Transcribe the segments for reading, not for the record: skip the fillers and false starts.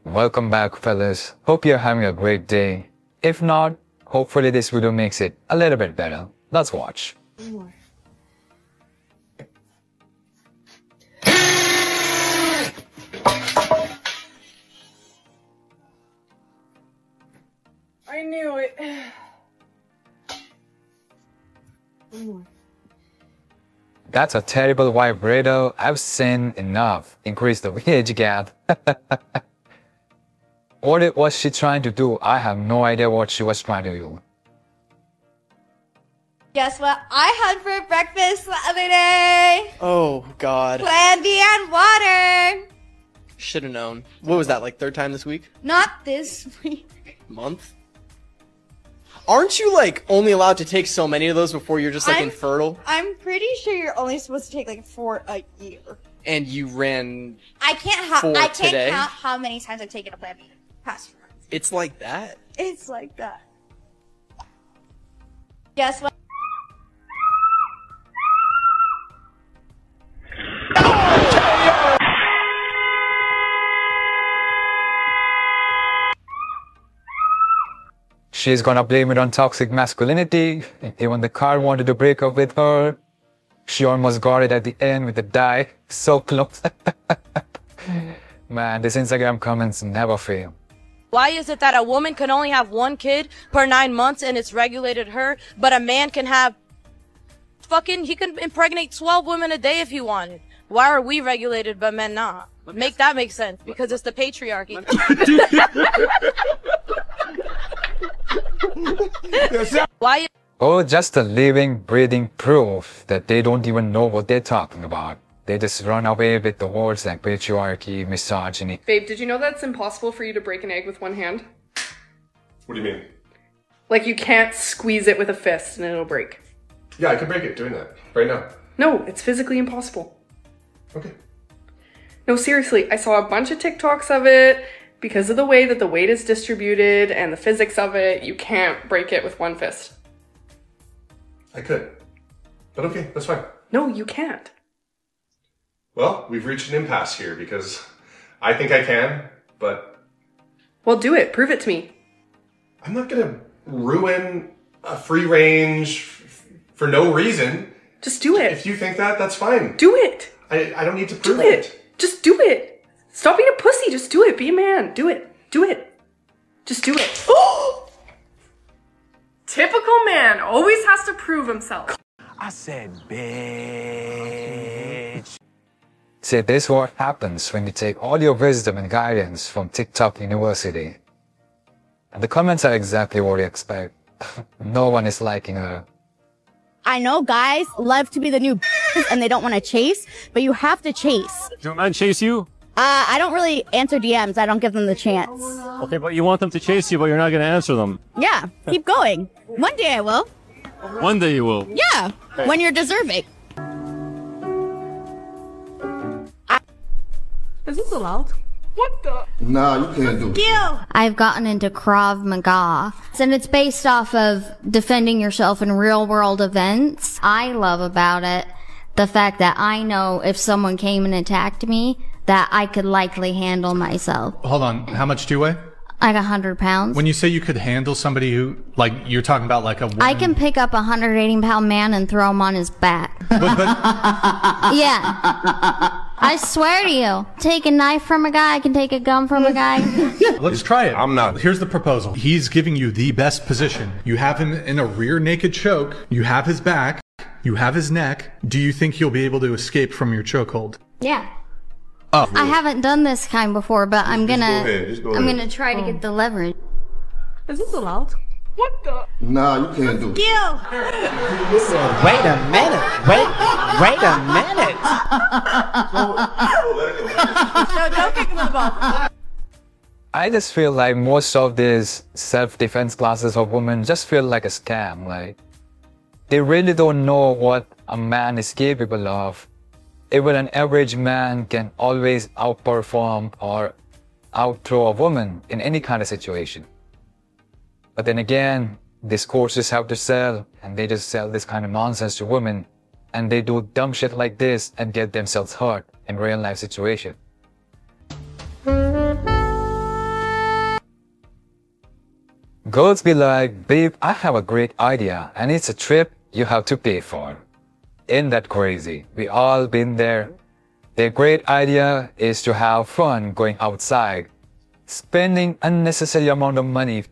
Welcome back, fellas. Hope you're having a great day. If not, hopefully this video makes it a little bit better. Let's watch. I knew it. That's a terrible vibrator. I've seen enough. Increase the age gap. What was she trying to do? I have no idea what she was trying to do. Guess what I had for breakfast the other day? Oh, God. Plan B and water. Should have known. What was that, like third time this week? Not this week. Month? Aren't you, like, only allowed to take so many of those before you're just, like, infertile? I'm pretty sure you're only supposed to take like 4 a year. And you ran... I can't today? count how many times I've taken a Plan B past 4 months. It's like that? It's like that. Guess what? She's gonna blame it on toxic masculinity. Even the car wanted to break up with her. She almost got it at the end with the die. So close. Man, these Instagram comments never fail. Why is it that a woman can only have 1 kid per 9 months and it's regulated her, but a man can have he can impregnate 12 women a day if he wanted? Why are we regulated but men not? Make that make sense, because it's the patriarchy. Why? Oh, just a living, breathing proof that they don't even know what they're talking about. They just run away with the words like patriarchy, misogyny. Babe, did you know that it's impossible for you to break an egg with one hand? What do you mean? Like, you can't squeeze it with a fist and it'll break. Yeah, I could break it doing that right now. No, it's physically impossible. Okay. No, seriously, I saw a bunch of TikToks of it. Because of the way that the weight is distributed and the physics of it, you can't break it with one fist. I could. But okay, that's fine. No, you can't. Well, we've reached an impasse here because I think I can, but... Well, do it. Prove it to me. I'm not gonna ruin a free range for no reason. Just do it. If you think that, that's fine. Do it. I don't need to prove Do it. Just do it. Stop being a pussy. Just do it. Be a man. Do it. Do it. Just do it. Typical man. Always has to prove himself. I said, bitch. See, this is what happens when you take all your wisdom and guidance from TikTok University. And the comments are exactly what you expect. No one is liking her. I know guys love to be the new and they don't want to chase, but you have to chase. Do men chase you? I don't really answer DMs. I don't give them the chance. Okay, but you want them to chase you, but you're not going to answer them. Yeah, keep going. One day I will. One day you will. Yeah, when you're deserving. Is this allowed? What the? Nah, you can't do it. I've gotten into Krav Maga, and it's based off of defending yourself in real world events. I love about it the fact that I know if someone came and attacked me, that I could likely handle myself. Hold on, how much do you weigh? Like 100 pounds. When you say you could handle somebody who, like, you're talking about like a woman. I can pick up a 180-pound man and throw him on his back. Yeah. I swear to you. Take a knife from a guy, I can take a gun from a guy. Let's try it. I'm not. Here's the proposal. He's giving you the best position. You have him in a rear naked choke. You have his back. You have his neck. Do you think he'll be able to escape from your chokehold? Yeah. Oh. I haven't done this kind before, but I'm gonna try to get the leverage. Is this allowed? What the? Nah, you can't do it. Wait a minute. Wait a minute. No, don't kick him in the ball. I just feel like most of these self-defense classes of women just feel like a scam. Like, they really don't know what a man is capable of. Even an average man can always outperform or outthrow a woman in any kind of situation. But then again, these courses have to sell, and they just sell this kind of nonsense to women, and they do dumb shit like this and get themselves hurt in real life situation. girls be like, babe, I have a great idea and it's a trip you have to pay for. Ain't that crazy? We all been there. Their great idea is to have fun going outside, spending unnecessary amount of money.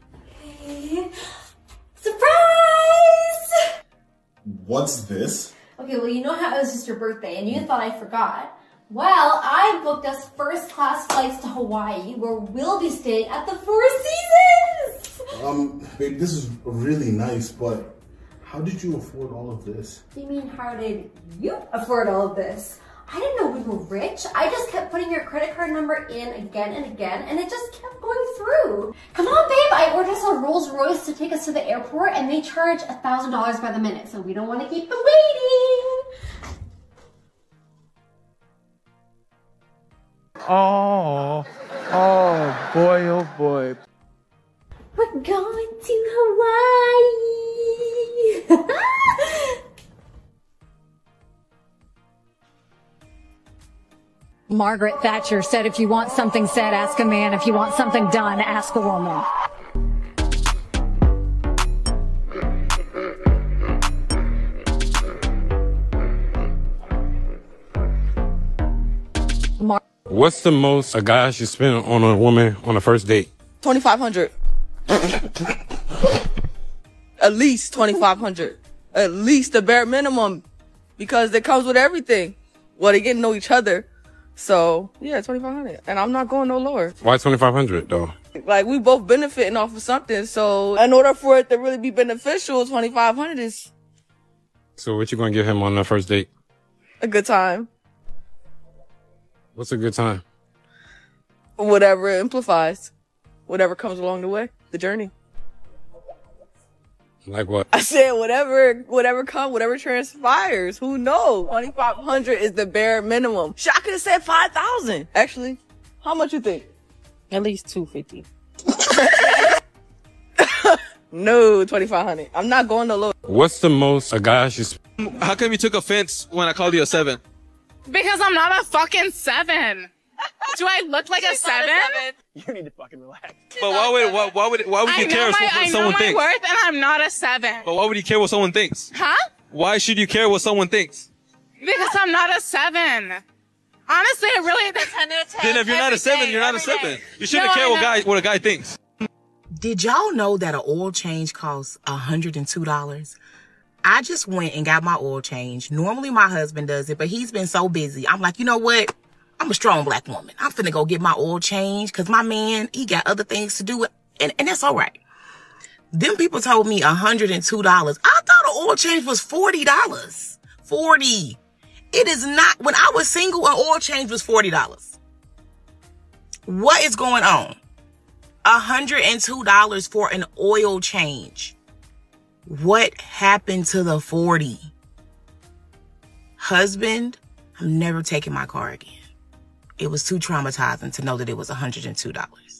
Surprise! What's this? Okay, well, you know how it was just your birthday and you thought I forgot. Well, I booked us first-class flights to Hawaii where we'll be staying at the Four Seasons! Babe, this is really nice, but how did you afford all of this? You mean, how did you afford all of this? I didn't know we were rich. I just kept putting your credit card number in again and again, and it just kept going through. Come on, babe, I ordered us a Rolls Royce to take us to the airport, and they charge $1,000 by the minute, so we don't want to keep them waiting. Oh boy, oh boy. We're going to Hawaii. Margaret Thatcher said, if you want something said, ask a man. If you want something done, ask a woman. What's the most a guy should spend on a woman on a first date? $2,500. At least $2,500. At least the bare minimum, because it comes with everything. Well, they get to know each other, so yeah, $2,500, and I'm not going no lower. Why $2,500 though? Like, we both benefiting off of something, so in order for it to really be beneficial, $2,500 is So what you gonna give him on the first date? a good time. What's a good time? Whatever it implies, whatever comes along the way, the journey. Like what? I said whatever transpires. Who knows? $2,500 is the bare minimum. Shit, I could have said $5,000. Actually, how much you think? At least $250. No, $2,500. I'm not going to low. What's the most a guy should spend? How come you took offense when I called you a 7? Because I'm not a fucking 7. Do I look like a 7? You need to fucking relax. But why would you care what someone thinks? I know my worth, and I'm not a 7. But why would you care what someone thinks? Huh? Why should you care what someone thinks? Because I'm not a 7. Honestly, I really. Then if you're not a 7, you're not a 7. You shouldn't care what a guy thinks. Did y'all know that an oil change costs $102? I just went and got my oil change. Normally my husband does it, but he's been so busy. I'm like, you know what? I'm a strong black woman. I'm finna go get my oil change because my man, he got other things to do. And that's all right. Them people told me $102. I thought an oil change was $40. $40. It is not. When I was single, an oil change was $40. What is going on? $102 for an oil change. What happened to the 40? Husband, I'm never taking my car again. It was too traumatizing to know that it was $102.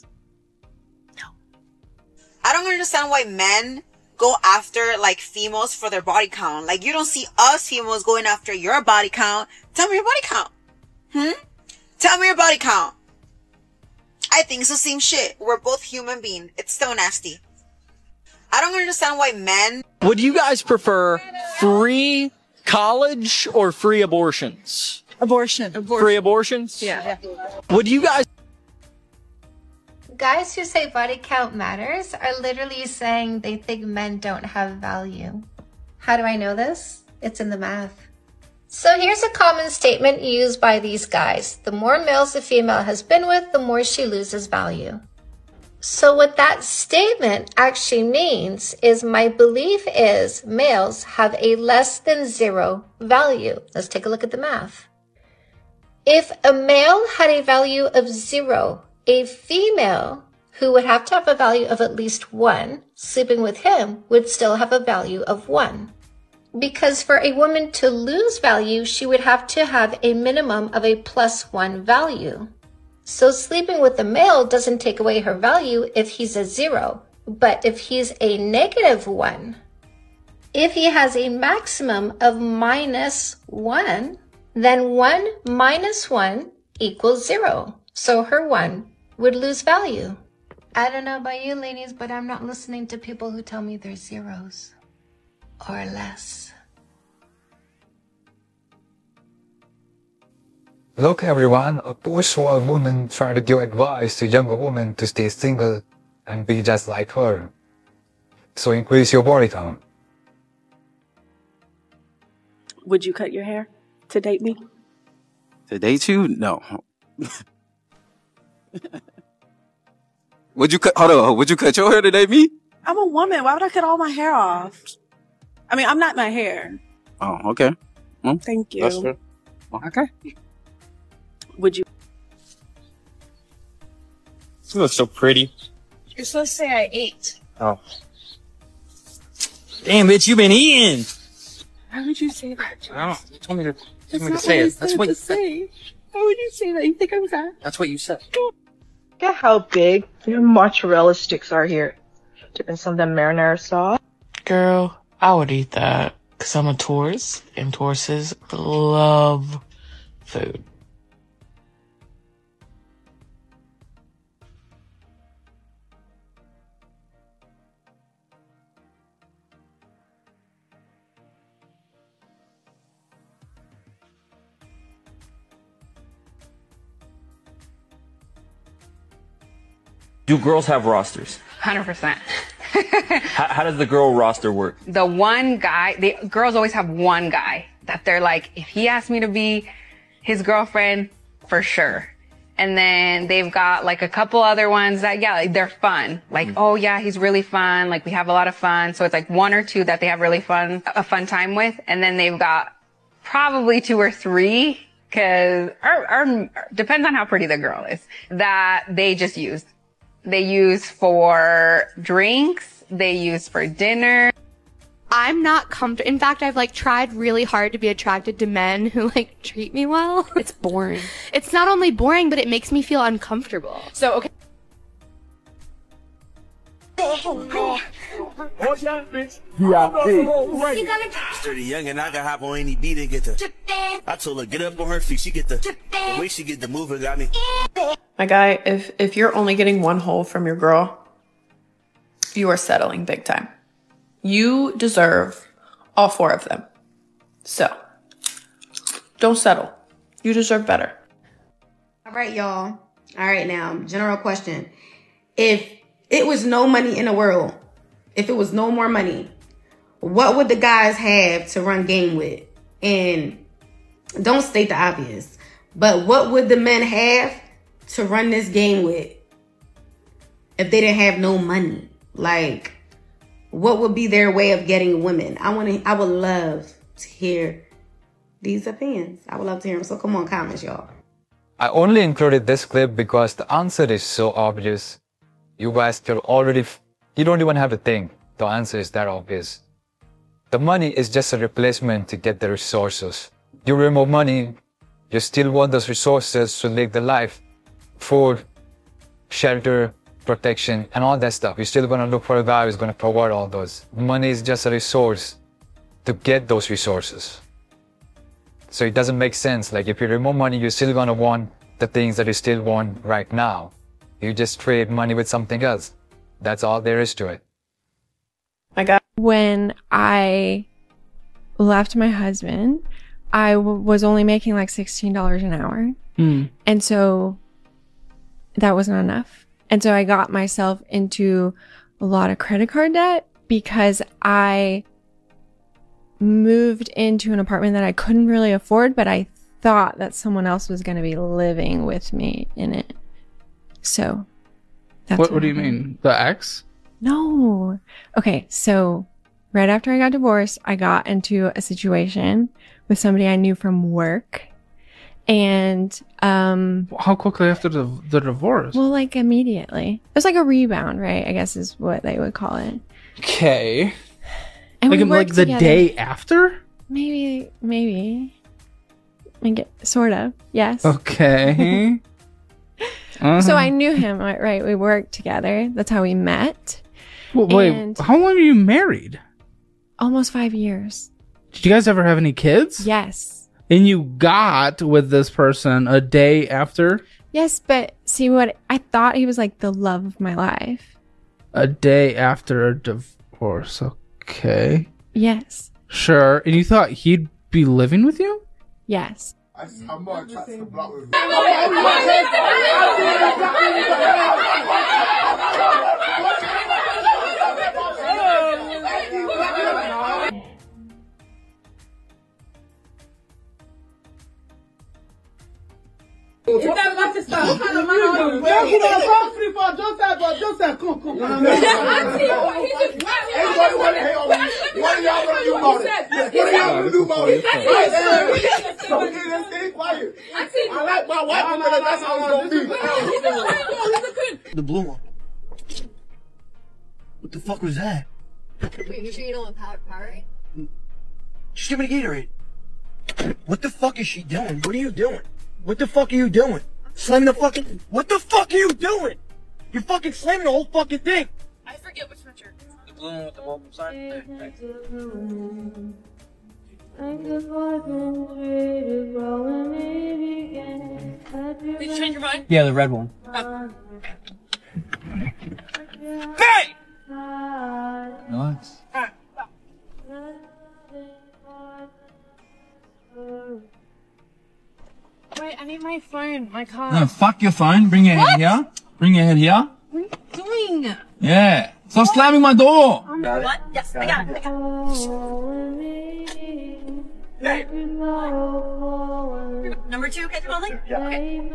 I don't understand why men go after, like, females for their body count. Like, you don't see us females going after your body count. Tell me your body count. Tell me your body count. I think it's the same shit. We're both human beings. It's still nasty. I don't understand why men... Would you guys prefer free college or free abortions? Abortion. Free abortions? Yeah. Would you guys... Guys who say body count matters are literally saying they think men don't have value. How do I know this? It's in the math. So here's a common statement used by these guys. The more males a female has been with, the more she loses value. So what that statement actually means is my belief is males have a less than 0 value. Let's take a look at the math. If a male had a value of 0, a female who would have to have a value of at least 1, sleeping with him would still have a value of 1. Because for a woman to lose value, she would have to have a minimum of a +1 value. So sleeping with a male doesn't take away her value if he's a 0, but if he's a -1, if he has a maximum of -1, then 1 minus 1 equals 0. So her 1 would lose value. I don't know about you ladies, but I'm not listening to people who tell me they're zeros or less. Look, everyone, a bourgeois woman trying to give advice to younger women to stay single and be just like her. So increase your body count. Would you cut your hair to date me? To date you? No. Would you cut? Hold on. Would you cut your hair to date me? I'm a woman. Why would I cut all my hair off? I mean, I'm not my hair. Oh, okay. Well, Thank you. that's fair. Okay. Would you? You look so pretty. You're supposed to say I ate. Oh. Damn, bitch, you been eating. How would you say that? I don't know. You told me to, That's to not say what I it. That's said what to say. How would you say that? You think I'm fat? That's what you said. Look at how big your mozzarella sticks are here. Dip in some of the marinara sauce. Girl, I would eat that. Because I'm a tourist, and tourists love food. Do girls have rosters? 100%. How does the girl roster work? The one guy, the girls always have one guy that they're like, if he asked me to be his girlfriend, for sure. And then they've got like a couple other ones that, yeah, like, they're fun. Like, oh yeah, he's really fun. Like we have a lot of fun. So it's like one or two that they have really a fun time with. And then they've got probably 2 or 3, cause, or depends on how pretty the girl is, that they just use. They use for drinks. They use for dinner. I'm not comfortable. In fact, I've like tried really hard to be attracted to men who like treat me well. It's boring. It's not only boring, but it makes me feel uncomfortable. So, okay. Sturdy young and I can hop on any beat and get the. I told her get up on her feet. She get the way she get the move got me. My guy, if you're only getting one hole from your girl, you are settling big time. You deserve all 4 of them. So, don't settle. You deserve better. All right, y'all. All right, now, general question. If it was no money in the world, if it was no more money, what would the guys have to run game with? And don't state the obvious, but what would the men have to run this game with if they didn't have no money? Like, what would be their way of getting women? I would love to hear these opinions. I would love to hear them. So come on, comments, y'all. I only included this clip because the answer is so obvious. You guys can already, you don't even have to think. The answer is that obvious. The money is just a replacement to get the resources. You remove money, you still want those resources to live the life. Food, shelter, protection, and all that stuff. You're still gonna look for a guy who's gonna provide all those. Money is just a resource to get those resources. So it doesn't make sense. Like if you remove money, you're still gonna want the things that you still want right now. You just trade money with something else. That's all there is to it. My God. When I left my husband, I was only making like $16 an hour. And so that was not enough. And so I got myself into a lot of credit card debt because I moved into an apartment that I couldn't really afford, but I thought that someone else was going to be living with me in it. So that's what do you mean? The ex? No. Okay, so right after I got divorced, I got into a situation with somebody I knew from work. And how quickly after the divorce? Well, like immediately. It was like a rebound, right? I guess is what they would call it. Okay. And we like worked the together. day after? Maybe. Sort of. Yes. Okay. So I knew him, right? We worked together. That's how we met. Well, wait, how long were you married? Almost 5 years. Did you guys ever have any kids? Yes. And you got with this person a day after? Yes, but see what I thought he was like the love of my life. A day after a divorce. Okay. Yes. Sure. And you thought he'd be living with you? Yes. I'm more attracted to block with The blue one. What the fuck was that? Wait, you sure you don't want Powerade? Just give me the Gatorade. What the fuck is she doing? What are you doing? What the fuck are you doing? Slamming the fucking... What the fuck are you doing? You're fucking slamming the whole fucking thing. I forget which one you're... The blue one with the welcome sign? Did you change your mind? Yeah, the red one. Hey! Nice. Wait, I need my phone, my car. No, fuck your phone. Bring your head here. Bring your head here. What are you doing? Yeah. Stop slamming my door. What? Yes, I got it. Hey. Number 2, catch building? Yeah. Okay.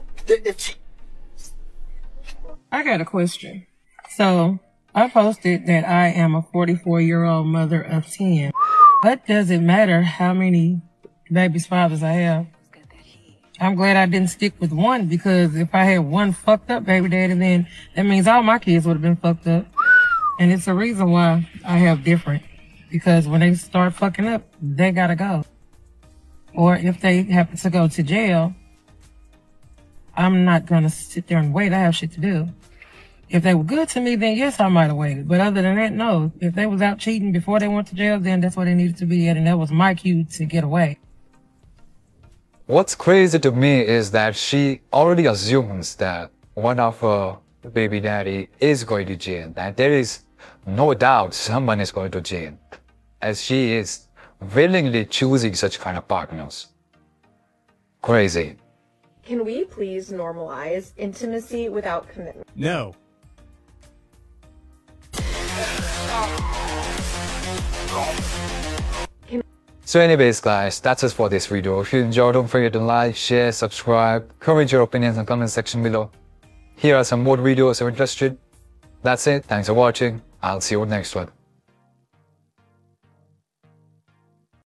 I got a question. So, I posted that I am a 44-year-old mother of 10. What does it matter how many babies' fathers I have? I'm glad I didn't stick with one, because if I had one fucked up baby daddy, then that means all my kids would have been fucked up. And it's the reason why I have different. Because when they start fucking up, they gotta go. Or if they happen to go to jail, I'm not gonna sit there and wait. I have shit to do. If they were good to me, then yes, I might have waited. But other than that, no. If they was out cheating before they went to jail, then that's where they needed to be at, and that was my cue to get away. What's crazy to me is that she already assumes that one of her baby daddy is going to jail, that there is no doubt someone is going to jail, as she is willingly choosing such kind of partners. Crazy. Can we please normalize intimacy without commitment? No. So anyways guys, that's it for this video. If you enjoyed, don't forget to like, share, subscribe, comment your opinions in the comment section below. Here are some more videos if you're interested. That's it, thanks for watching, I'll see you on the next one.